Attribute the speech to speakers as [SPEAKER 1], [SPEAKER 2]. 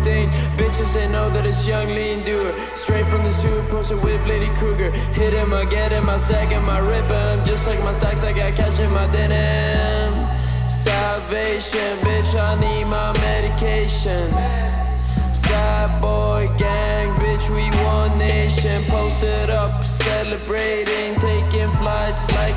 [SPEAKER 1] thing. Bitches, they know that it's young, lean doer. Straight from the sewer, posted with Lady Kruger. Hit him, I get him, I stack him, I rip him. Just like my stacks, I got cash in my denim. Salvation, bitch, I need my medication. Sad boy gang, bitch, we one nation. Posted up, celebrating, taking flights like